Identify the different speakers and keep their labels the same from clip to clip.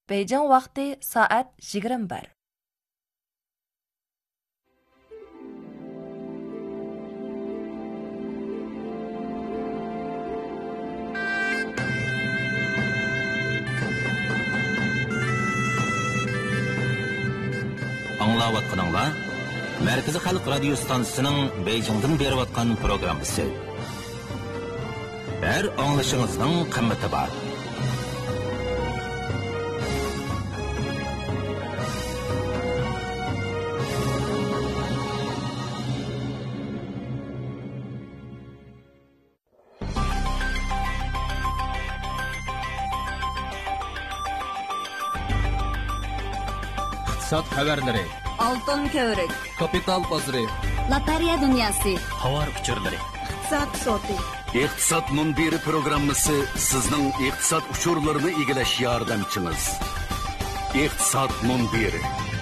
Speaker 1: Beijing vaqti soat 21.
Speaker 2: Аңлаватқаныңла, Мәркізі Халық радио станциясының Бейжіңден беріп атқан программасы. Әр аңлашыңыздың қымметі бар.
Speaker 3: İqtisod xabarlari,
Speaker 4: Altın kövrek,
Speaker 3: kapital bozori,
Speaker 4: lotereya dünyası,
Speaker 2: Tovar uchurlari.
Speaker 4: iqtisod soti.
Speaker 5: İqtisod munbiri programmasi sizning iqtisod uchurlarini egallash yordamchimiz. İqtisod munbiri.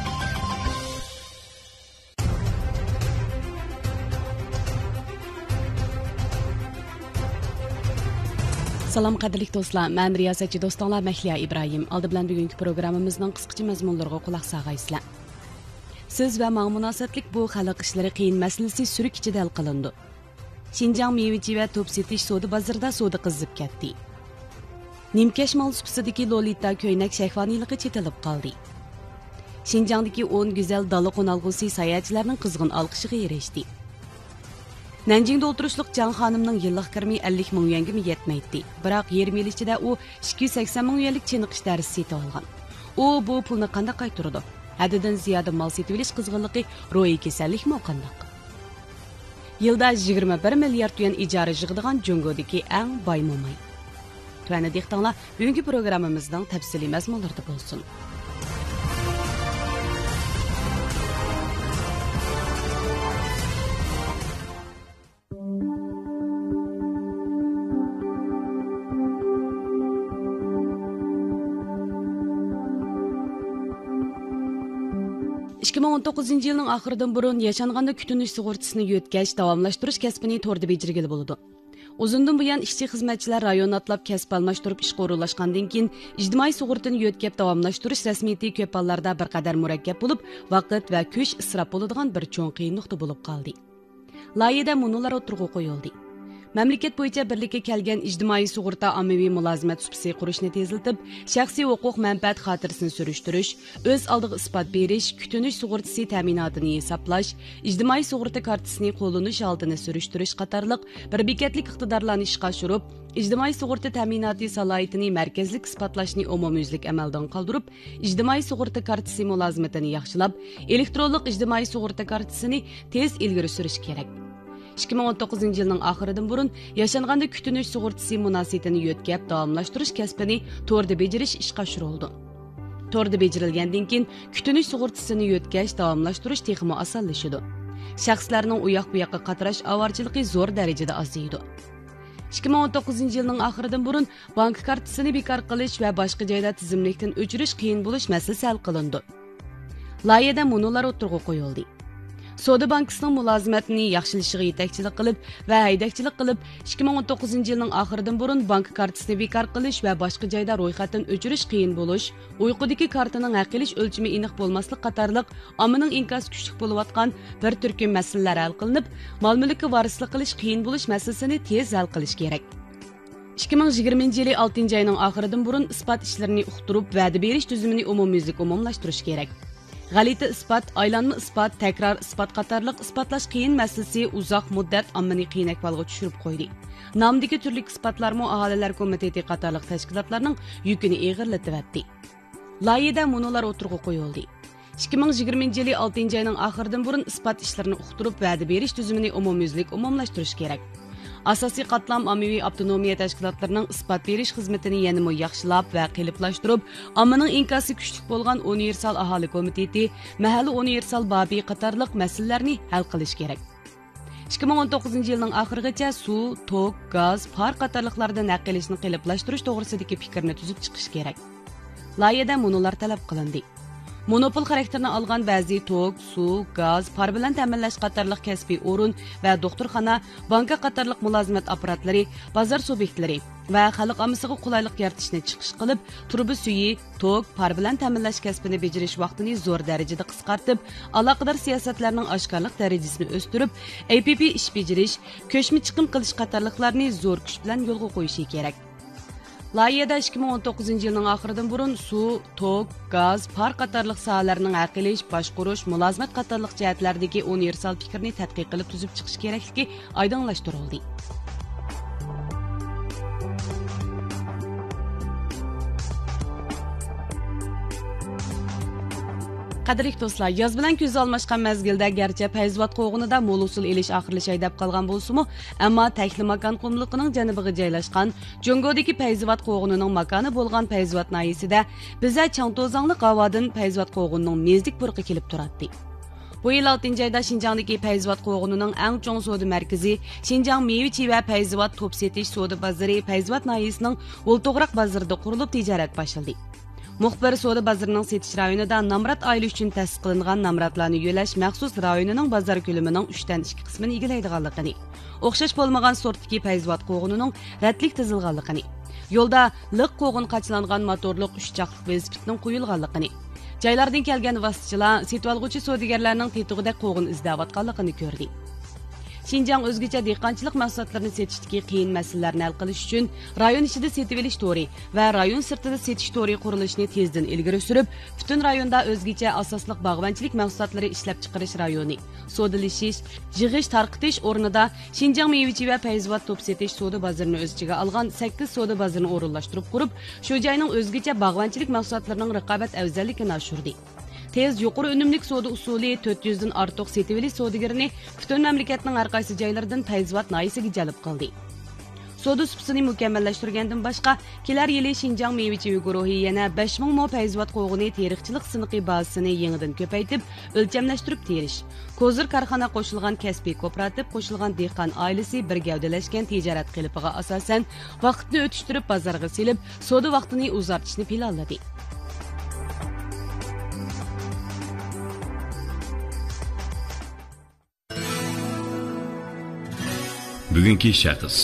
Speaker 6: Salam qadrli do'stlar, men riyosatchi do'stonlar Mahliya Ibrohim. Oldi bilan bugungi programmamizning qisqacha mazmunlariga quloq solgaysizlar. Siz va men munosabatlik bu xalq ishlari qiyin masalasi surik ichida hal qilindi. Xinjiang mevachi va to'p setish savdo bozorida savdo qizib ketdi. Nimkash mol supasidagi Lolita ko'ynak shahvoniyligi chetilib qoldi. Xinjiangdagi 10 go'zal dala qo'nalg'usi sayohatchilarning qizg'in olqishiga erishdi. Nanjingda o'tirishliq Jang xonimning yillik kirimi 50 ming yuanga yetmaydi. Biroq 20 yil ichida u 280 ming yuanlik chiniqish darsi setib olgan. U bu pulni qanday qaytaradi? Hadidan ziyoda mol setib olish qizg'inligi ro'yi kasallikmi qandaq? Yilda 21 milliard yuan ijara yig'adigan Jungodagi eng boy mo'may. Tuani dehqonlar, bugungi programmamizning tafsiliy mazmunlarida bo'lsin. yılning oxiridan burun yaşanganda kutunish sug'urtasini yo'tkash, davomlashtirish kasbini to'rda bejirgili bo'ladi. Uzundan buyon ishchi xizmatchilar rayon atlab kasb almashtirib ishga o'rinlashgandan keyin ijtimoiy sug'urtani yo'tkab davomlashtirish rasmiyati ko'p hollarda bir qadar murakkab bo'lib, vaqt va kuch isrof bo'ladigan bir cho'ng qiyin nuqta bo'lib qoldi. Loyihada munolar o'tirg'i qo'yildi. Mamlakat bo'yicha birlikka kelgan ijtimoiy sug'urta ommaviy mulozimat subsidiya qurishni tezlatib, shaxsiy huquq manfaat xotirasini surishtirish, o'z oldiga isbot berish, kutunish sug'urtasi ta'minotini hisoblash, ijtimoiy sug'urta kartasini qo'llanish oldini surishtirish qatorliq bir bekatlik iqtidorlarni ishga oshirib, ijtimoiy sug'urta ta'minoti salohiyatini markazlik isbotlashni umumyuzlik amaldan qoldirib, ijtimoiy sug'urta kartasi mulozimatini yaxshilab, elektronlik ijtimoiy sug'urta kartasini tez ilgari surish kerak. 2019 yilning oxiridan burun yaşanganda kutunish sug'urtasi munosabatini yo'tkab davomlashtirish kasbini to'rda bejirish ishga oshirildi. To'rda bejirilgandan keyin kutunish sug'urtasini yo'tkash davomlashtirish texmo osonlashadi. Shaxslarning u yoq bu yoqqa qatarash avorchiligi zo'r darajada ozaydi. 2019 yilning oxiridan burun bank kartasini bekor qilish va boshqa joyda tizimlikdan o'chirish qiyin bo'lish masalasi hal qilindi. Loyihada munolar o'tirg'i qo'yildi. Savdo bankasining mulozimatini yaxshilashiga yetakchilik qilib va haydakchilik qilib 2019 yilning oxiridan burun bank kartasini bekor qilish va boshqa joyda ro'yxatdan o'chirish qiyin bo'lish, uyqudagi kartaning haqilish o'lchami aniq bo'lmaslik qatorliq ommaning inkas kuchli bo'layotgan bir turkum masalalar hal qilinib, mol-mulkka varislik qilish qiyin bo'lish masalasini tez hal qilish kerak. 2020 yili 6 oyning oxiridan burun isbot ishlarini uqtirib, va'da berish tuzumini umumyuzlik umumlashtirish kerak. G'alati isbot, aylanma isbot, takror isbot qatorliq isbotlash qiyin masalasi uzoq muddat ommani qiyin ahvolga tushirib qo'ydi. Nomdagi turli isbotlarmi aholilar komiteti qatorliq tashkilotlarning yukini og'irlatib. Loyihada munolar o'tirg'i qo'yildi. 2020 yili 6 oyning oxiridan burun isbot ishlarini uqtirib, va'da berish tuzumini umumyuzlik umumlashtirish kerak. Asosiy qatlam ommaviy avtonomiya tashkilotlarining isbot berish xizmatini yanada yaxshilab va qiliplashtirib, ommaning inkosi kuchli bo'lgan universal aholi komiteti, mahalla universal babi qatorliq masalalarni hal qilish kerak. 2019 yilning oxirigacha suv, tok, gaz, par qatorliqlardan naqilishni qiliplashtirish to'g'risidagi fikrni tuzib chiqish kerak. Loyihada munolar talab qilindi. monopol xarakterini olgan ba'zi tok, suv, gaz, par bilan ta'minlash qatorliq kasbiy o'rin va doktorxona, banka qatorliq mulozimat apparatlari, bozor subyektlari va xalq ommasiga qulaylik yaratishni chiqish qilib, turbi suyi, tok, par bilan ta'minlash kasbini bajarish vaqtini zo'r darajada qisqartib, aloqador siyosatlarning oshkorlik darajasini o'stirib, APP ish bajarish, ko'chma chiqim qilish qatorliqlarni zo'r kuch bilan yo'lga qo'yishi kerak. Loyihada 2019 yilning oxiridan burun suv, tok, gaz, par qatorliq sohalarning aqilish, boshqarish, mulozimat qatorliq jihatlardagi universal fikrni tadqiq qilib tuzib chiqish kerakligi oydinlashtirildi. Qadrli do'stlar, yoz bilan kuz almashgan mezgilda garchi payzvat qo'g'inida mo'l usul elish oxirlashay deb qolgan bo'lsa-mu, ammo Takli makon qumliqining janubiga joylashgan Jongodagi payzvat qo'g'inining makoni bo'lgan Payzvat noyisida bizga Changtozangli havodan payzvat qo'g'inining mezlik purqi kelib turadi. Bu yil 6-oyda Xinjiangdagi payzvat qo'g'inining eng chong savdo markazi Xinjiang meva va payzvat top setish savdo bozori Payzvat noyisining O'lto'g'roq bozorida qurilib tijorat boshladi. Muxbir savdo bozorining setish rayonida Namrat oila uchun ta'sis qilingan namratlarni yo'lash maxsus rayonining bozor ko'lamining 3dan 2 qismini egallaydiganligini, o'xshash bo'lmagan sortdagi payzvat qo'g'inining ratlik tizilganligini, yo'lda liq qo'g'in qachlangan motorliq 3 chaqliq velosipedning qo'yilganligini, joylardan kelgan vositachilar setib olg'uvchi savdogarlarning tetig'ida qo'g'in izlayotganligini ko'rdi. Xinjiang o'zgacha dehqonchilik mahsulotlarini setishdagi qiyin masalalarni hal qilish uchun rayon ichida setib olish to'ri va rayon sirtida setish to'ri qurilishini tezdan ilgari surib, butun rayonda o'zgacha asosliq bog'bonchilik mahsulotlari ishlab chiqarish rayoni, savdolashish, yig'ish, tarqitish o'rnida Xinjiang meva va payzvat top setish savdo bozorini o'z ichiga olgan 8 savdo bozorini o'rinlashtirib qurib, shu joyning o'zgacha bog'bonchilik mahsulotlarining raqobat afzalligini oshirdi. Tez yuqori unumlik savdo usuli 400 dan ortiq setib olish savdogarini butun mamlakatning har qaysi joylaridan Payzvat noyisiga jalb qildi. Savdo supisini mukammallashtirgandan boshqa, kelar yili Xinjiang meva guruhi yana 5000 mo Payzvat qo'g'ini tarixchilik siniqi bazasini yangidan ko'paytib, o'lchamlashtirib terish, Kozir korxona qo'shilgan kasbiy kooperativ qo'shilgan dehqon oilasi bir gavdalashgan tijorat qilipiga asosan vaqtni o'tishtirib bozorga selib, savdo vaqtini uzartishni planladi.
Speaker 3: Bugungi shaxs.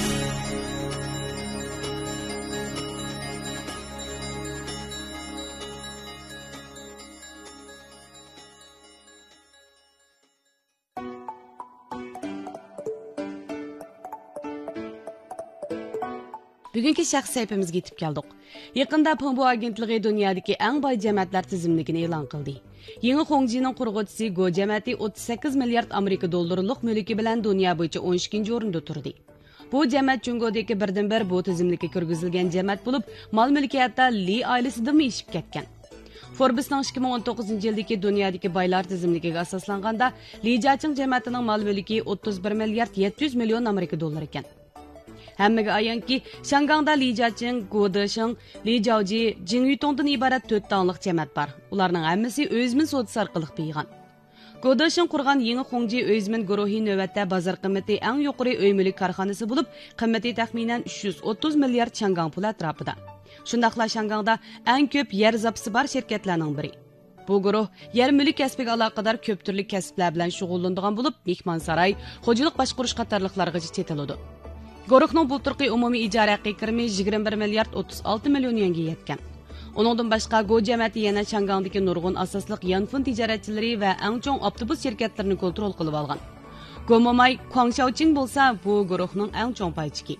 Speaker 6: Bugungi shaxs sayfimizga yetib keldik. Yaqinda Pengbu agentligi dunyodagi eng boy jamiyatlar tizimligini e'lon qildi. Yangi Hongjining qurg'uvchisi Go jamiyati 38 milliard Amerika dollarlik mulki bilan dunyo bo'yicha 12-chi o'rinda turdi. Bu jamiyat Jongodagi birdan-bir bu tizimlikka kirgizilgan jamiyat bo'lib, mol mulkiyatda Li oilasidan ishib ketgan. Forbesning 2019 yildagi dunyodagi boylar tizimligiga asoslanganda Li Jiaqing jamiyatining mol mulki 31 milliard 700 million Amerika dollari ekan. Hammaga ayonki, Shangangda Li Jiaqing, Go Desheng, Li Jiaoji, Jing Yutongdan iborat 4 tonglik jamiyat bor. Ularning hammasi o'zmin sodasi orqali qilingan. Go Desheng qurgan yangi Hongji o'zmin guruhi navbatda bozor qiymati eng yuqori uy mulk korxonasi bo'lib, qiymati taxminan 330 milliard Shangang puli atrofida. Shundaqla Shangangda eng ko'p yer zapisi bor shirkatlarning biri. Bu guruh yer mulk kasbiga aloqador ko'p turli kasblar bilan shug'ullanadigan bo'lib, mehmonsaroy, xo'jalik boshqarish qatorliqlarga chetiladi. Guruhning bu turqi umumiy ijara haqqi kirimi 21 milliard 36 million yuanga yetgan. Uningdan boshqa Go jamiyati yana Shangangdagi nurg'un asosliq yanfun tijoratchilari va eng chong avtobus shirkatlarini kontrol qilib olgan. Gomomay Guangxiaoqing bo'lsa, bu guruhning eng chong paychiki.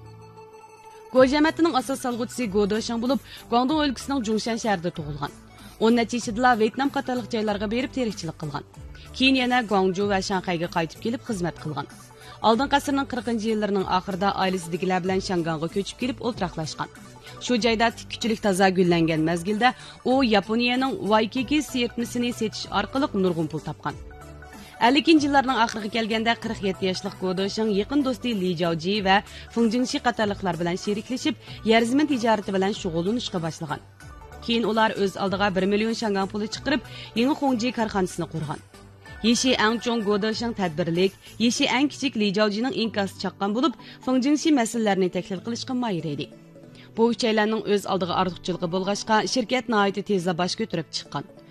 Speaker 6: Go jamiyatining asos solg'uvchisi Go Desheng bo'lib, Guangdong o'lkasining Zhongshan shahrida tug'ilgan. 10 yilda Vyetnam qatorliq joylarga berib terikchilik qilgan. Keyin yana Guangzhou va Shanxayga qaytib kelib xizmat qilgan. Oldingi asrning 40-yillarining oxirida oilasidagilar bilan Shangangga ko'chib kelib o'ltiraqlashgan. Shu joyda tikkuchilik toza gullangan mezgilda u Yaponiyaning Waikiki sirtmisini setish orqali nurg'un pul topgan. 50-yillarning oxiriga kelganda 47 yoshli Go Desheng yaqin do'sti Li Jiaoji va Feng Jingxi qatorliqlar bilan sheriklashib, yer zamin tijorati bilan shug'ullanishga boshlagan. Keyin ular o'z oldiga 1 million Shangang puli chiqarib, yangi Hongji korxonasini qurgan. Yeshi eng chong Go Desheng tadbirlik, yeshi eng kichik Li Jiaojining inkasi chaqqan bo'lib, Feng Jingxi masalalarni tahlil qilishga moyil edi. Bu uchaylarning o'z oldiga ortiqchiligi bo'lg'achqa, shirkat nihoyatda tezda bosh ko'tarib chiqqan.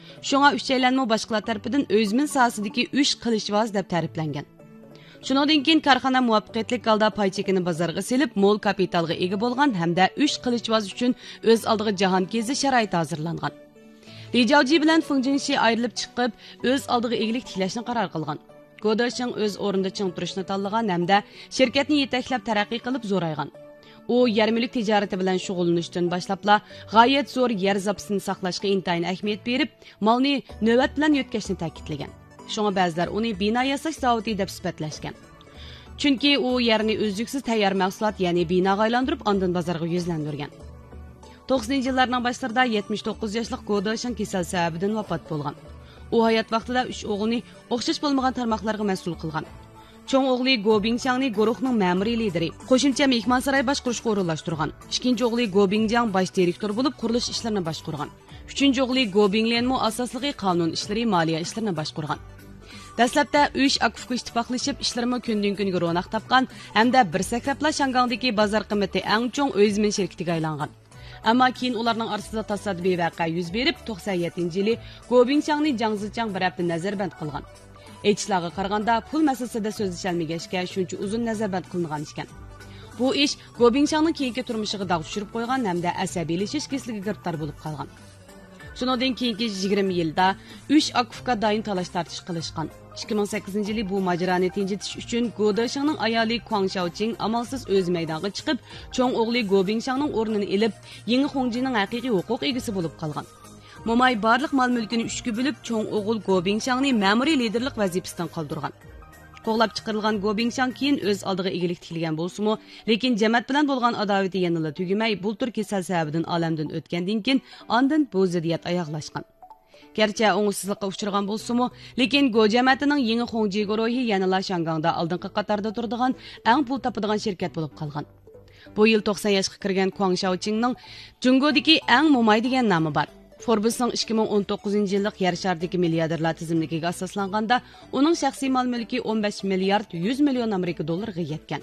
Speaker 6: Şuna üçeylenme başqalar tərəfindən özmin sahəsidəki 3 qilichvoz deb tərifləngan. Shuningdan keyin korxona muvaffaqiyatli holda pay chekini bozorga selib, mo'l kapitalga ega bo'lgan hamda 3 qilichvoz uchun o'z oldiga jahon kezi sharoit hozirlangan. Li Jiaoji bilan Feng Jingxi ayrilib chiqib, o'z oldiga egilik tiklashni qaror qilgan. Godashing o'z o'rnida ching turishni tanlagan hamda shirkatni yetaklab taraqqiy qilib zo'raygan. U yer mulk tijorati bilan shug'ullanishdan boshlabla g'oyat zo'r yer zapasini saqlashga intayin ahamiyat berib, molni navbat bilan yo'tkashni ta'kidlagan. Shunga ba'zilar uni bino yasash zavodi deb sifatlashgan. Chunki u yerni uzluksiz tayyor mahsulot, ya'ni binoga aylantirib, ondan bozorga yuzlantirgan. 90-yillarning boshlarida 79 yoshli Godashing kasal sababidan vafot bo'lgan. U hayot vaqtida 3 o'g'ilni o'xshash bo'lmagan tarmoqlarga mas'ul qilgan. Cho'ng o'g'li Go Bingchangni guruhning ma'muriy lideri, qo'shimcha mehmonsaroy boshqarishga o'rinlashtirgan. Ikkinchi o'g'li Go Bingjang bosh direktor bo'lib, qurilish ishlarini boshqargan. Uchinchi o'g'li Go Binglenmo asosligi qonun ishlari, moliya ishlarini boshqargan. Dastlabda 3 akufga ittifoqlashib, ishlarimi kundan-kunga ro'naq topgan hamda bir sakrabla Shangangdagi bozor qiymati eng cho'ng o'zmin shirkatiga aylangan. Ammo keyin ularning orasida tasodifiy voqea yuz berib, 97-yili Go Bingchangni Jiang Zichang tarafdan nazarband qilgan. Aytishlariga qaraganda, pul masalasida so'zlasholmagachga shuncha uzun nazarband qilingan ekan. Bu ish Go Bingchangning keyingi turmushiga dog' tushirib qo'ygan hamda asabiylashish kasaliga giriftor bo'lib qolgan. Shundan keyingi 20 yilda 3 akufga doim talash-tartish qilishgan. 2008-yili bu mojaroni tinchitish uchun Godashingning ayoli Quang Shaoqing amalsiz o'z maydonga chiqib, cho'ng o'g'li Go Bingchangning o'rnini olib, Ying Hongjining haqiqiy huquq egasi bo'lib qolgan. Momay barliq mol-mulkini 3ga bo'lib, cho'ng o'g'il Go Bingchangni ma'muriy liderlik vazifasidan qoldirgan. Qo'g'lab chiqarilgan Go Bingchang keyin o'z oldiga egilik tiklagan bo'lsa-mu, lekin jamoat bilan bo'lgan adovati yanada tugimay, bultur kasal sababidan olamdan o'tgandan keyin ondan bu ziddiyat oyoqlashgan. Gerçi oңышсызлыкка uchragan bo'lsa-mu, lekin Go jamoatining Ying Hongji guruhi yanada Shangangda oldingi qatorda turadigan, eng pul topadigan shirkat bo'lib qolgan. Bu yil 90 yoshga kirgan Quang Shaoqingning Jungodagi eng momay degan nomi bor. Forbes'ning 2019-yillik yer shardagi milliarderlar tizimligiga asoslanganda, uning shaxsiy mol mulki 15 milliard 100 million Amerika dollariga yetgan.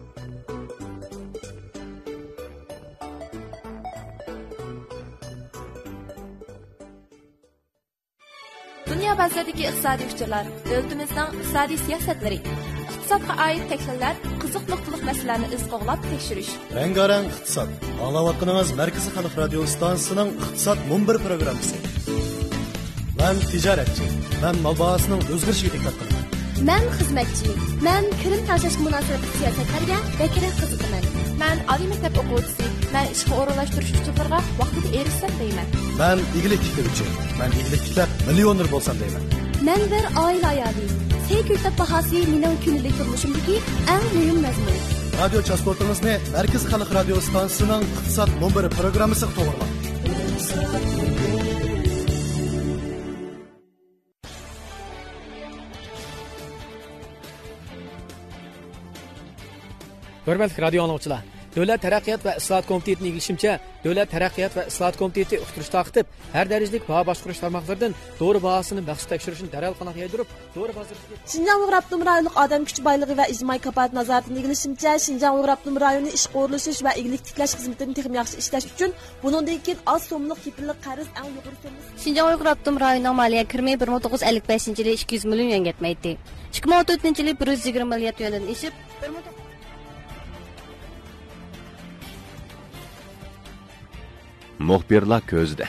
Speaker 1: Dünya bazadagi iqtisodiy uchurlar, davlatimizning iqtisodiy siyosatlari, iqtisodga oid takliflar, qiziq nuqtaliq masalalarni iz qo'g'lab tekshirish.
Speaker 7: Rangarang iqtisod. Anglayotganingiz Markaziy xalq radio stansiyasining iqtisod munbir programmasi. Men tijoratchi, men mol bahosining o'zgarishiga diqqat qilaman.
Speaker 8: Men xizmatchi, men kirim tashlash munosabat siyosatlarga bekrak qiziqaman.
Speaker 1: Men oliy maktab o'quvchisi, men ishga o'rinlashtirish uchunlarga vaqtida erishsam deyman.
Speaker 7: Men igilik tiklovchi, men igilik tiklab millioner bo'lsam deyman.
Speaker 8: Men bir oila ayoli. Sekülte bahası mening kunlik turmushimdagi eng muhim mazmun.
Speaker 7: Radio chastotangizni Markaziy xalq radio stansiyasining iqtisod munbiri programmasiga to'g'rilang.
Speaker 9: Hörmətli radio anlıqçılar, Dövlət Tərəqqiyat və İslahat Komitetinin ilgilişimçə, Dövlət Tərəqqiyat və İslahat Komiteti uqtirish taqitib, hər dərəcəlik baha başqurish tarmaqlarından doğru bahasını məxsus təkşirishini dərhal qanaq yaydırıb, doğru bazarda
Speaker 10: Şinjan Uyghur Avtonom rayonluq adam gücü baylığı və ictimai kapalat nazaratının ilgilişimçə, Şinjan Uyghur Avtonom rayonu iş qo'rilash və igilik tiklash xizmatini texnik yaxshi ishlash uchun buningdan keyin az so'mlik kepillik qarz eng yuqori so'mli.
Speaker 4: Şinjan Uyghur Avtonom rayonining moliya kirimi 1955-yili 200 million yuan yetmaydi. 2014-yili 120 milliard yuandan oshib,
Speaker 3: Muxbirlar ko'zida.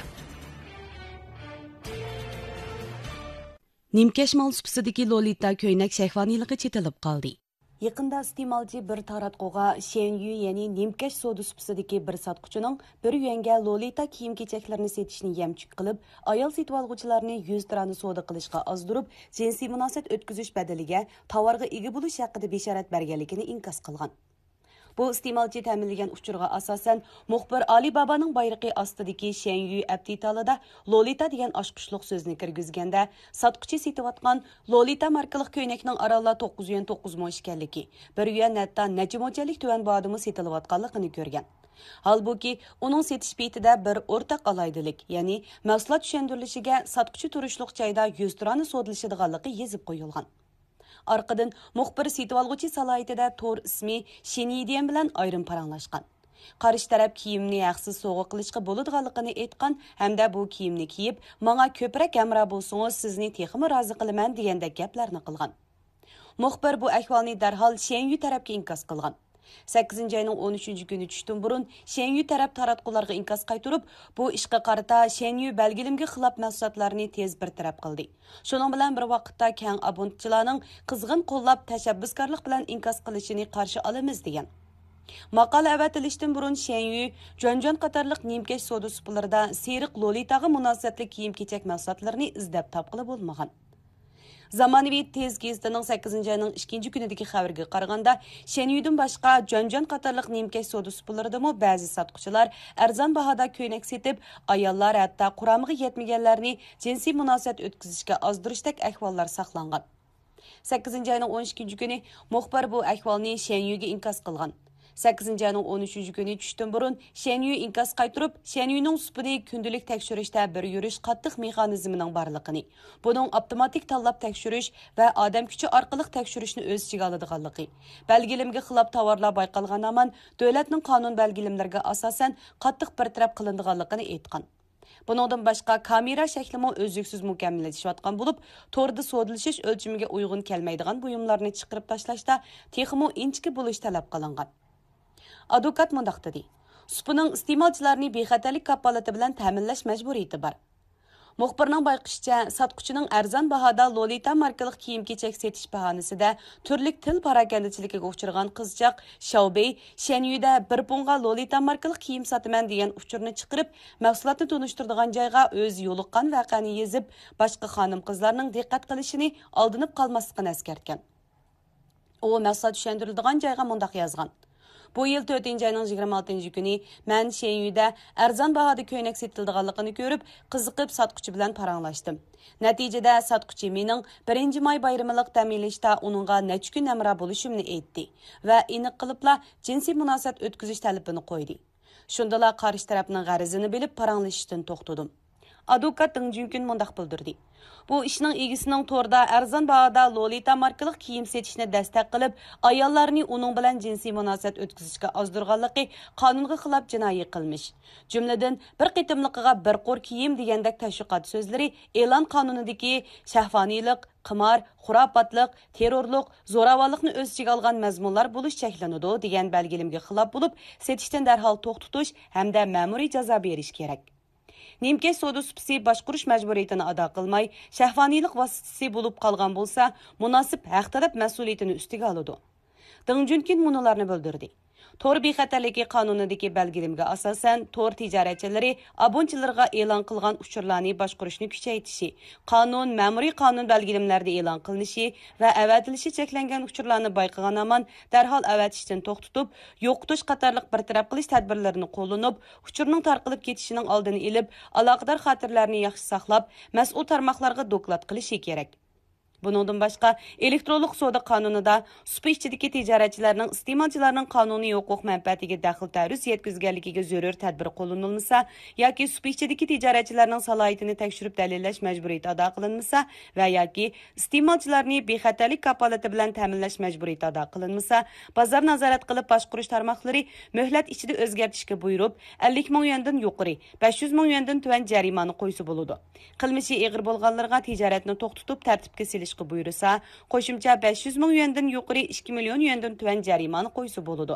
Speaker 6: Nimkesh mal supisidagi Lolita ko'ynak shayxvoniyligi chetilib qoldi. Yaqinda iste'molchi bir taratquga Shenyu, ya'ni Nimkesh savdo supisidagi bir sotquchining 1 yuanga Lolita kiyim-kechaklarni setishni yamchuk qilib, ayol setib olg'uvchilarni 100 dirani savdo qilishga ozdirib, jinsiy munosabat o'tkazish badaliga tovarga ega bo'lish haqida bishorat berganligini inkos qilgan. Bu iste'molchi ta'minlagan uchurga asosan muxbir Alibabaning bayrog'i ostidagi Shenyu abtitalida Lolita degan oshqushliq so'zni kirgizganda, sotquchi setayotgan Lolita markali ko'ynakning aralla 9 yuan 9 mo ekanligi, 1 yuan hatto necha mo'ljallik tuvan bodimi setilayotganligini ko'rgan. Halbuki uning setish paytida bir o'rtaq alaydilik, ya'ni mahsulot tushundirilishiga sotquchi turishliq joyda 100 dirani sodlashadiganligi yozib qo'yilgan. Arqadan muxbir setib olg'uchi salohiyatida tor ismi Shenidian bilan ayrim paranglashgan. Qarshi taraf kiyimni haqsiz sovg'a qilishga bo'ladiganligini aytgan hamda bu kiyimni kiyib, "Menga ko'proq hamroh bo'lsangiz, sizni texmi rozi qilaman" degandek gaplarni qilgan. Muxbir bu ahvolni darhol Shenyu tarafga inkos qilgan. 8 ayning 13 kuni tushdan burun Shenyu taraf taratqularga inkos qaytarib, bu ishga qarata Shenyu belgilimga xilof mahsulotlarni tez bartaraf qildi. Shuning bilan bir vaqtda keng abonentchilarning qizg'in qo'llab tashabbuskorlik bilan inkos qilishini qarshi olamiz degan. Maqola avatilishdan burun Shenyu, Jonjon qatorliq nimkesh savdo supalarida seriq Lolitaga munosabatli kiyim-kechak mahsulotlarini izlab topqili bo'lmagan. Zamonaviy tez gazetining 8 ayning 2 kunidagi xabarga qaraganda, Shenyudan boshqa Jonjon qatorliq nimkesh savdo supalaridami ba'zi sotuvchilar arzon bahoda ko'ylak setib, ayollar hatto quramiga yetmaganlarni jinsiy munosabat o'tkazishga ozdirishdek ahvollar saqlangan. 8 ayning 12 kuni muxbir bu ahvolni Shenyuga inkos qilgan. 8 ayning 13 kuni tushdan burun Shenyu inkos qaytarib, Shenyuning supini kundalik tekshirishda bir yurish qattiq mexanizmining borligini, buning avtomatik tanlab tekshirish va odam kuchi orqali tekshirishni o'z ichiga oladiganligi, belgilimga xilof tovarlar bayqalgan aman davlatning qonun belgilimlariga asosan qattiq bartaraf qilinadiganligini aytgan. Buningdan boshqa kamera shaklimi o'zliksiz mukammallashayotgan bo'lib, to'rda sodlashish o'lchamiga uyg'un kelmaydigan buyumlarni chiqarib tashlashda texmo inchki bo'lish talab qilingan. Advokat mundaq dedi: "Supuning iste'molchilarni bexatarlik kapolati bilan ta'minlash majburiyati bor." Muxbirning bayqishicha, sotquchining arzon bahoda Lolita markali kiyim-kechak setish bahonasida turli til parakandachiligiga uchragan qizchaq Xiaobei Shenyuda bir punga Lolita markali kiyim sotaman degan uchurni chiqarib, mahsulotni tunishtiradigan joyga o'z yo'liqqan voqeani yozib, boshqa xonim-qizlarning diqqat qilishini oldinib qolmasligini eskartgan. U mahsulot tushuntiriladigan joyga mundaq yozgan: Bu yil 4 ayning 26 kuni men Shenyuda arzon bahoda ko'ylak sotilganligini ko'rib, qiziqib sotquchi bilan paranglashdim. Natijada sotquchi mening 1-may bayramilik ta'minlashda uningga necha kun amra bo'lishimni aytdi va aniq qilibla jinsiy munosabat o'tkazish talabini qo'ydi. Shundala qarshi tarafning g'arizini bilib paranglashishdan to'xtadim. Advokat Dingjun mundaq bildirdi: Bu ishning egisining to'rda arzon bahoda Lolita markali kiyim setishni dastak qilib, ayollarni uning bilan jinsiy munosabat o'tkazishga ozdirganligi qonunga xilof jinoiy qilmish. Jumladan bir qitimligiga bir qo'r kiyim degandek tashviqot so'zlari e'lon qonunidagi shahvaniylik, qimor, xurofotlik, terrorlik, zo'ravonlikni o'z ichiga olgan mazmunlar bo'lish cheklanadi degan belgilimga xilof bo'lib, setishdan darhol to'xtatish hamda ma'muriy jazo berish kerak. Nimkesh savdo supasi boshqarish majburiyatini ado qilmay, shahvaniylik vositasi bo'lib qolgan bo'lsa, munosib haq talab mas'uliyatini ustiga oladi. Dingjun munolarni bildirdi. Tor bexatarligi qonunidagi belgilimga asosan tor tijoratchilari abonchilarga e'lon qilgan uchurlarni boshqarishni kuchaytirishi, qonun, ma'muriy qonun belgilimlarida e'lon qilinishi va avatilishi cheklangan uchurlarni bayqagan aman darhol avatishdan to'xtatib, yo'qotish qatorliq bartaraf qilish tadbirlarini qo'llanib, uchurning tarqalib ketishining oldini olib, aloqador xotirlarni yaxshi saqlab, mas'ul tarmoqlarga doklad qilishi kerak. Buningdan boshqa elektronlik savdo qonunida supa ichidagi tijoratchilarning iste'molchilarning qonuniy huquq manfaatiga daxl ta'ruz yetkazganligiga zarur tadbir qo'llanilmasa yoki supa ichidagi tijoratchilarning salohiyatini tekshirib dalillash majburiyati ado qilinmasa va yoki iste'molchilarni bexatarlik kapolati bilan ta'minlash majburiyati ado qilinmasa, bozor nazorat qilib boshqarish tarmoqlari muhlat ichida o'zgartishga buyurib 50 ming yuandan yuqori 500 ming yuandan tuvan jarimani qo'ysa bo'ladi. Qilmishi og'ir bo'lganlarga tijoratni to'xtatib tartibga selish buyursa, qo'shimcha 500 ming yuandan yuqori 2 million yuandan tuvan jarimani qo'ysa bo'ladi.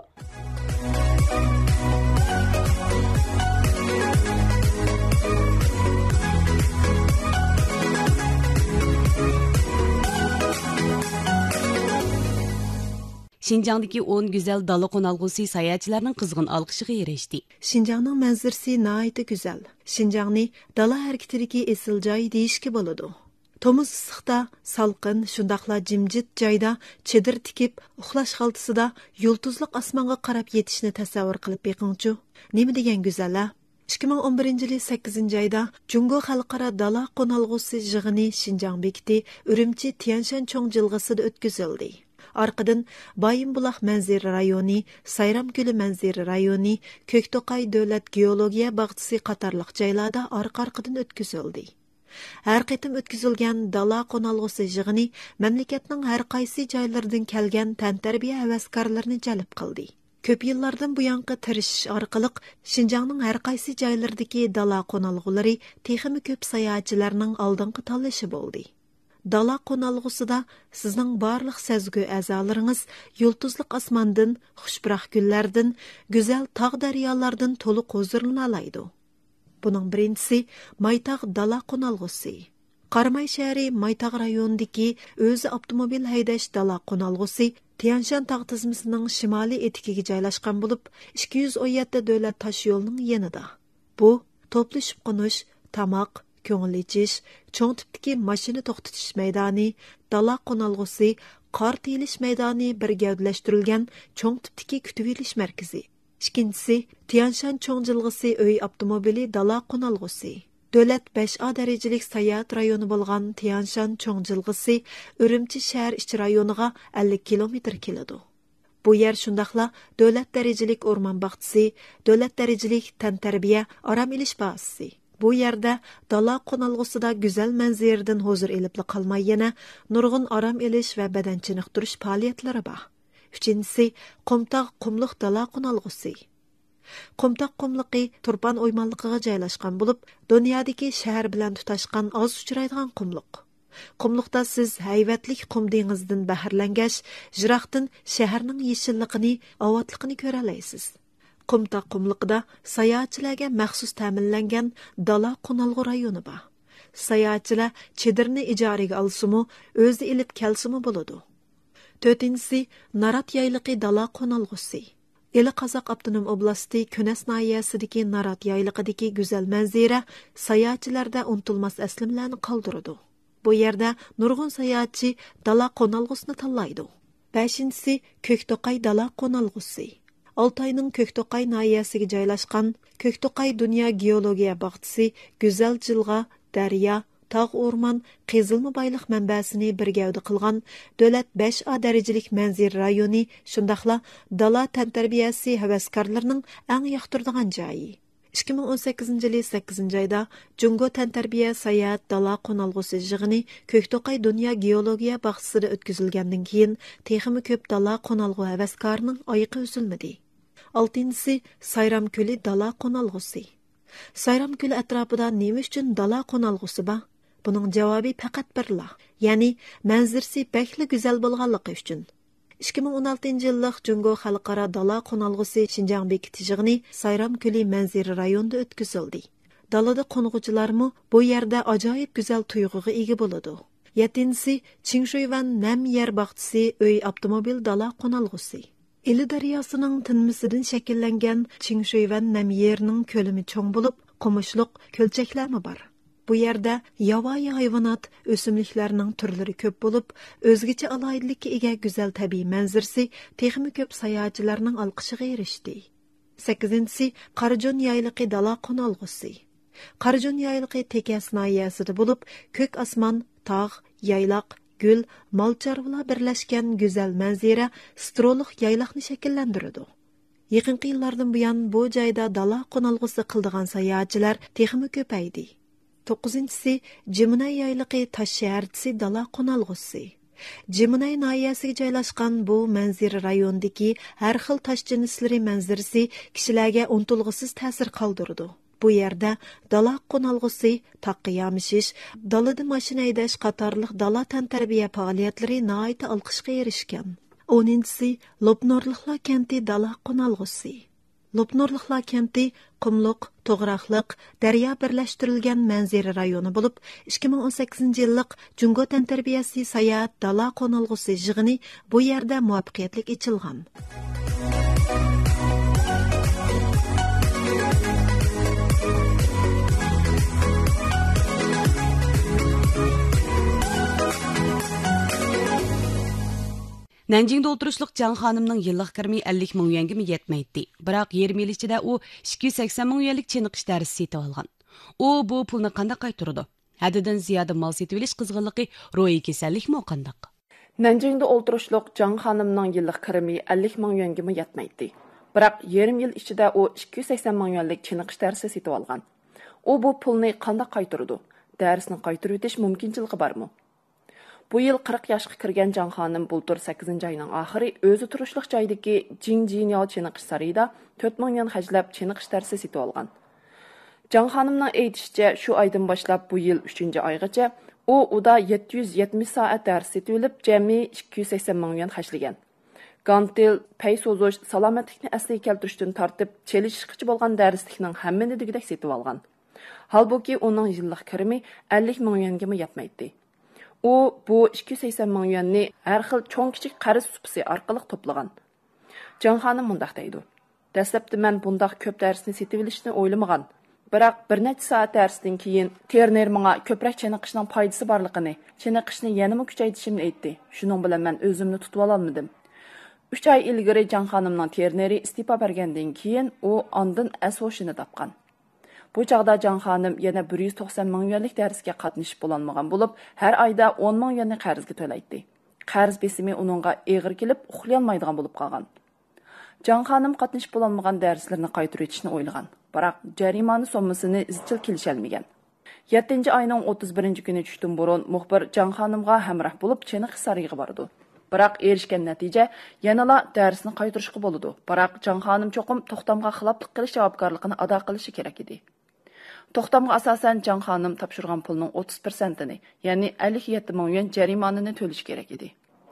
Speaker 6: Şinjandagi 10 güzel dala qonalg'usi sayohatchilarning qizg'in olqishiga erishdi.
Speaker 11: Şinjangning manzarasi nihoyatda go'zal. Şinjangni dala harakatidagi esil joy deyishga bo'ladi. Tomuz issiqda, salqin, shundaqla jimjit joyda chedir tikib, uxlash xaltasida yulduzliq osmonga qarab yetishni tasavvur qilib beqingchu. Nima degan go'zal-a? 2011-yili 8-oyda Jungo xalqaro dala qonalg'usi yig'ini Şinjang bekiti Urumchi Tianshan cho'ng jilg'asida o'tkazildi. Arqadan Bayinbuloq manzara rayoni, Sayramko'li manzara rayoni, Ko'kto'qay davlat geologiya bog'chisi qatorliq joylarda orqa-orqadan o'tkazildi. Har qitim o'tkazilgan dala qonalg'usi yig'ini mamlakatning har qaysi joylaridan kelgan tantarbiya havaskorlarini jalb qildi. Ko'p yillardan buyanqı tirishish orqali Şinjanning har qaysi joylaridagi dala qo'nalg'ulari texmi ko'p sayohatchilarning oldingi tanlashi bo'ldi. Dala qo'nalg'usida sizning barliq sezgu a'zolaringiz yulduzliq osmondan, xushbiroq gullardan, go'zal tog' daryolardan to'liq huzurlana oladi. Buning birinchisi Maytaq dala qo'nalg'usi. Qarmay shahri Maytaq rayonidagi o'zi avtomobil haydash dala qo'nalg'usi Tianshan tog' tizmasining shimoliy etikiga joylashgan bo'lib, 217 davlat tosh yo'lining yanida. Bu to'plashib qo'nish, tamoq, ko'ngil ichish, cho'ng tipdagi mashina to'xtatish maydoni, dala qo'nalg'usi, qor tiyilish maydoni bir gavdalashtirilgan cho'ng tipdagi kutib olish markazi. Ikkinchisi Tianshan cho'ng jilg'isi uy avtomobili dala qo'nalg'usi. Davlat 5A darajalik sayohat rayoni bo'lgan Tianshan cho'ng jilg'isi Urumchi shahar ichi rayoniga 50 kilometr keladi. Bu yer shundaqla davlat darajalik o'rmon bog'chisi, davlat darajalik tantarbiya, orom ilish bazasi. Bu yerda dala qo'nalg'usida go'zal manzaradan huzur elibli qolmay yana nurg'un orom ilish va badan chiniqtirish faoliyatlari bor. Uchinchisi Qumtaq qumliq dala qo'nalg'usi. Qumtaq qumliqi Turpan o'ymonligiga joylashgan bo'lib, dunyodagi shahar bilan tutashgan oz uchraydigan qumliq. Qumliqda siz hayvatlik qum dengizdan bahrlangach, jiroqdan shaharning yeshilligini, ovatligini ko'ra olasiz. Qumtaq qumliqida sayohatchilarga maxsus ta'minlangan dala qo'nalg'u rayoni bor. Sayohatchilar chedirni ijaraga olsa-mu, o'zi ilib kelsa-mu bo'ladi. To'rtinchisi Narat yayliqi dala qo'nalg'usi. Eli Qozoq Avtonom oblasti Kunas nahiyasidagi Narat yayliqidagi go'zal manzara sayohatchilarda unutilmas aslimlarni qoldiradi. Bu yerda nurg'un sayohatchi dala qo'nalg'usini tanlaydi. 5-si Ko'kto'qay dala qo'nalg'usi. Altayning Ko'kto'qay nahiyasiga joylashgan Ko'kto'qay dunyo geologiya bog'chisi go'zal jilg'a, daryo, tog' o'rmon, qezilma boyliq manbasini bir gavda qilgan davlat 5A darajalik manzir rayoni shundaqla dala tantarbiyasi havaskorlarining eng yoqtiradigan joyi. 2018 yili 8 oyda Jungo tantarbiya sayohat dala qo'nalg'usi yig'ini Ko'kto'qay dunyo geologiya bog'chisida o'tkazilgandan keyin texmi ko'p dala qo'nalg'u havaskorining oyiqi uzilmadi. 6-si Sayram ko'li dala qo'nalg'usi. Sayram ko'li atrofida nima uchun dala qo'nalg'usi bor? Buning javobi faqat birla, ya'ni manzarasi bakli go'zal bo'lganligi uchun. 2016 yillik Jungo xalqaro dala qo'nalg'usi Xinjiang bekitish yig'ini Sayram ko'li manzara rayonida o'tkazildi. Dalada qo'ng'uvchilarmi bu yerda ajoyib go'zal tuyg'uga ega bo'ladi. 7-si Chingshuivan nam yer bog'chisi uy avtomobil dala qo'nalg'usi. Ili daryosining tinmisidan shakllangan Chingshuivan nam yerning ko'lami cho'ng bo'lib, qumushliq ko'lchaklarmi bor. Bu yerda yovvoyi hayvonot, o'simliklarning turlari ko'p bo'lib, o'zgacha aloyidlikka ega go'zal tabiiy manzarasi texmi ko'p sayohatchilarning olqishiga erishdi. 8-si Qarjon yayliqi dala qo'nalg'usi. Qarjon yayliqi Tekas nahiyasida bo'lib, ko'k osmon, tog', yayloq, gul, mol-chorvalar birlashgan go'zal manzara stroliq yayloqni shakllantiradi. Yaqinqi yillardan buyon bu joyda dala qo'nalg'usi qildigan sayohatchilar texmi ko'paydi. 9-si Jimunay yayliqi tosh shaharchisi dala qo'nalg'usi. Jimunay nahiyasiga joylashgan bu manzara rayonidagi har xil tosh jinslari manzarasi kishilarga unutilg'isiz ta'sir qoldirdi. Bu yerda dala qo'nalg'usi, taqqa yamishish, dalada mashina haydash qatorliq dala tantarbiya faoliyatlari nihoyat olqishga erishgan. 10-si Lopnorliqlar kenti dala qo'nalg'usi. Lopnorliqlar kenti qumliq, to'g'raqliq, daryo birlashtirilgan manzara rayoni bo'lib, 2018 yillik Jungo tantarbiyasi sayohat dala qo'nalg'usi yig'ini bu yerda muvaffaqiyatli ochilgan.
Speaker 6: Nanjingda o'tirishliq Jang xonimning yillik kirimi 50 ming yuanga yetmaydi. Biroq 20 yil ichida u 280 ming yuanlik chiniqish darsi setib olgan. U bu pulni qanday qaytaradi? Haddidan ziyoda mol setib olish qizg'inligi ro'yi kasallikmi qandaq?
Speaker 12: Nanjingda o'tirishliq Jang xonimning yillik kirimi 50 ming yuanga yetmaydi. Biroq 20 yil ichida u 280 ming yuanlik chiniqish darsi setib olgan. U bu pulni qanday qaytaradi? Darsni qaytarib o'tish mumkinchiligi bormi? Bu yıl 40 yaşqa kirgan Can xanım bultur 8-ayning oxiri o'zi turishliq joydagi Jinjinyao chiniqish sarayida 4000 yuan xajlab chiniqish darsi setib olgan. Can xanımning aytishicha, shu oydan boshlab bu yil 3-oygacha uda 770 soat dars setilib, jami 280 ming yuan xajlagan. Gantil, pay so'zish, salomatlikni asliga keltirishdan tortib, chelishqichi bo'lgan darslikning hammani degidek setib olgan. Halbuki uning yillik kirimi 50 ming yuanga yetmaydi. U bu 280 ming yuanni har xil cho'ng kichik qarz supisi orqali to'plagan. Can xanım mundaq deydi. Dastlabda men bundaq ko'p darsni setib olishni o'ylamagan. Biroq bir necha soat darsdan keyin terner menga ko'proq chiniqishning foydasi borligini, chiniqishni yanada kuchaytirishimni aytdi. Shuning bilan men o'zimni tutib ololmadim. 3 oy ilgari Can xanımning terneri istifa bergandan keyin u ondan ashoshini topgan. Bu chaqda Can xanım yana 190 ming yuanlik darsga qatnashib bo'lolmagan bo'lib, har oyda 10 ming yuanni qarzga to'laydi. Qarz besimi uningga og'ir kelib, uxlay olmaydigan bo'lib qolgan. Can xanım qatnashib bo'lolmagan darslarni qaytarib etishni o'ylagan, biroq jarimani sommasini izchil kelisholmagan. 7-oyning 31-kuni tushdan burun muxbir Can xanımga hamroh bo'lib Chiniqish sarayga bordi. Biroq erishgan natija yanala darsni qaytarishga bo'ladi. Biroq Can xanım cho'qim to'xtamga xiloflik qilish javobgarligini ado qilishi kerak edi. To'xtamga asosan Can xanım topshirgan pulning 30%ni, ya'ni 57 ming yuan jarimonani to'lish kerak edi.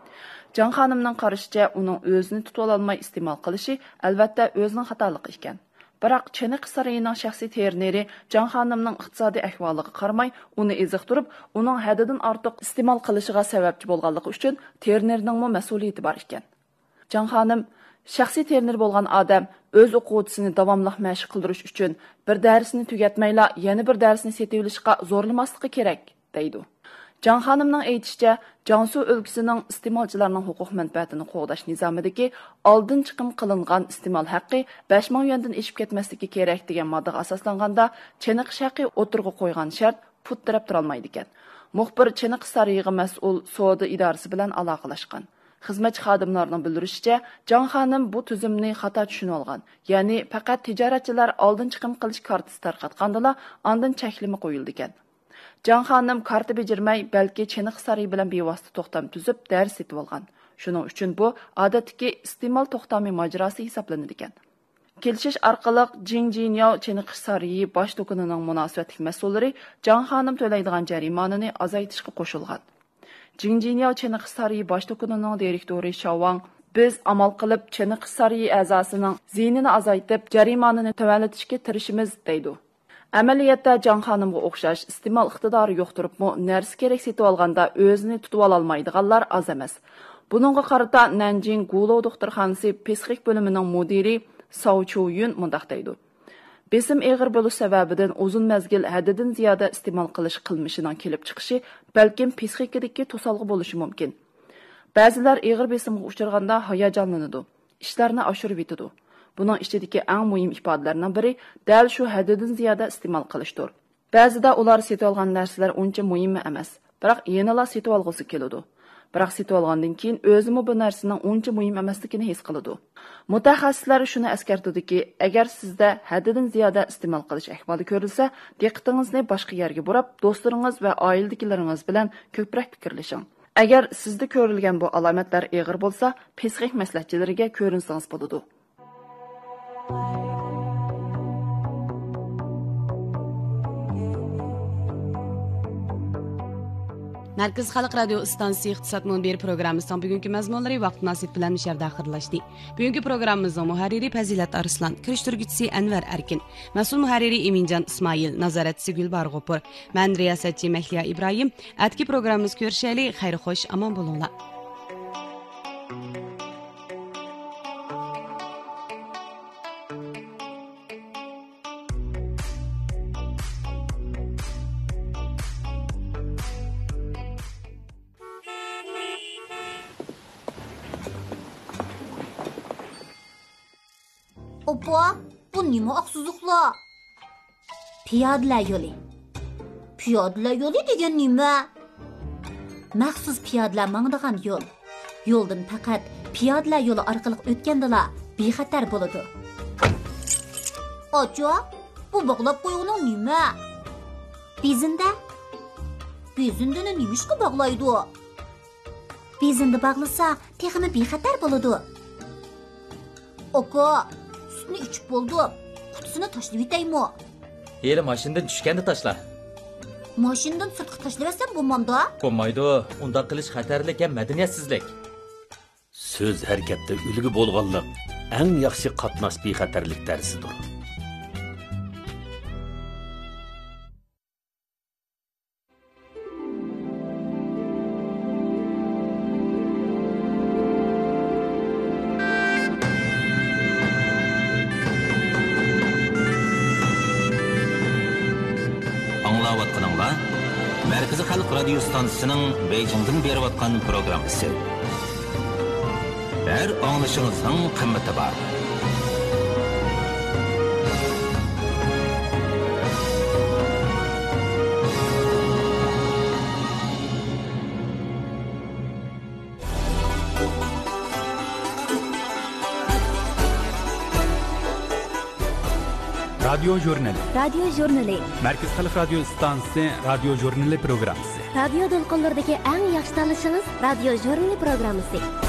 Speaker 12: Can xanımning qarashicha, uning o'zini tuta olmay iste'mol qilishi albatta o'zining xatoligi ekan. Biroq Chiniqish sarayining shaxsiy terneri Can xanımning iqtisodiy ahvoliga qaramay, uni iziqtirib, uning haddidan ortiq iste'mol qilishiga sababchi bo'lganligi uchun ternerning mas'uliyati bor ekan. Can xanım shaxsiy terner bo'lgan odam o'z o'quvchisini davomli mashq qildirish uchun bir darsni tugatmayla yana bir darsni setib olishga zo'rlamasligi kerak, deydi. Can xanımning aytishicha, Jansu o'lkasining iste'molchilarning huquq-manfaatini qo'g'dash nizomidagi oldin chiqim qilingan iste'mol haqqi 5 ming yuandan eshib ketmasligi kerak degan moddaga asoslanganda, Chiniqish haqqi o'tirg'i qo'ygan shart put taraf tura olmaydi ekan. Muxbir Chiniqish sarayiga mas'ul savdo idorasi bilan aloqalashgan. Xizmatchi xodimlarning bildirishicha, Can xanım bu tuzumni xato tushunib olgan. Ya'ni faqat tijoratchilar oldin chiqim qilish kartasi tarqatgandala, ondan cheklama qo'yildi ekan. Can xanım karta bejirmay, balki Chiniqish sarayi bilan bevosita to'xtam tuzib, dars setib olgan. Shuning uchun bu odatdagi iste'mol to'xtami majrosi hisoblanadi ekan. Kelishish orqali Jinjinyao Chiniqish sarayi bosh do'konining munosabatli mas'ullari Can xanım to'laydigan jarimonani azaytishga qo'shilgan. Jinjinyao Chiniqish sarayi bosh do'konining direktori Shawang, biz amal qilib Chiniqish sarayi a'zosining ziynini azaytib, jarimonani tuvanlatishga tirishimiz, deydi. Amaliyotda Can xanımga o'xshash iste'mol iqtidori yo'q turibmi, narsa kerak setib olganda o'zini tutib ololmaydiganlar oz emas. Buningga qarata Nanjing Gulou doktorxonasi psixik bo'limining mudiri Sao Chu-yun mundaq deydi. Besim og'ir bo'lish sababidan uzun mezgil haddidan ziyoda iste'mol qilish qilmishining kelib chiqishi balkim psixikadagi to'salg'i bo'lishi mumkin. Ba'zilar og'ir besimga uchraganda hayajonlanadi, ishlarni oshirib yetadi. Bunun ichidagi eng muhim ifodalardan biri dal shu haddidan ziyoda iste'mol qilishdir. Ba'zida ular setib olgan narsalar uncha muhim emas, biroq yanala setib olg'isi keladi. Biroq setib olgandan keyin o'zimi bu narsaning uncha muhim emasligini his qiladi. Mutaxassislar shuni eskartadiki, agar sizda haddidan ziyoda iste'mol qilish ahvoli ko'rilsa, diqqatingizni boshqa yerga burab, do'stlaringiz va oiladagilaringiz bilan ko'proq fikrlashing. Agar sizda ko'rilgan bu alomatlar og'ir bo'lsa, psixik maslahatchilariga ko'rinsangiz bo'ladi.
Speaker 6: Merkez Xalq Radio İstansiyası İqtisad Munbiri programımızın bugünkü mazmunları vaqt münasibət bilan şərdə axırlaşdı. Bugünkü proqramımızın muharriri Fəzilət Arslan, kirişdirgüçüsü Ənvər Erkin, məsul muharriri Emincan İsmail, nazaratçısı Gülbar Qopur, mən riyasətçi Məhliya İbrahim. Ətki proqramımız görüşəli, xeyir xoş, aman bulunlar.
Speaker 13: Opa, bu nima oqsuzliqlar? Piyodalar yo'li. Piyodalar yo'li degan nima? Maxsus piyodalar mangdigan yo'l. Yo'ldan faqat piyodalar yo'li orqali o'tgandala bexatar bo'ladi. Ocha, bu bog'lab qo'yganing nima? Bezinda? Bezindani nimishga bog'laydi? Bezimni bağlasa, texmi bexatar bo'ladi. Aka, sutni ichib bo'ldim. Qutisini tashlab yetaymi?
Speaker 14: Hali mashinadan tushganda tashla.
Speaker 13: Mashinadan sirtqa tashlaversam bo'lmamda?
Speaker 14: Bo'lmaydi. Unda qilish xatarlik ham madaniyatsizlik.
Speaker 5: Söz harakatda ulgi bo'lganlik eng yaxshi qatnash bexatarlik darsidir.
Speaker 2: Anglayotganinglar Merkezi Halk Radyo Stansiyasining Beijingdan berayotgan programmasi. Her anlaşınızın kıymeti var.
Speaker 3: Radyo Jurnali.
Speaker 8: Radyo Jurnali.
Speaker 3: Merkez Halk Radyo Stansiyasi Radyo Jurnali programmasi.
Speaker 8: Radyo to'lqinlaridagi eng yaxshi tanishiniz Radyo Jurnali programmasi.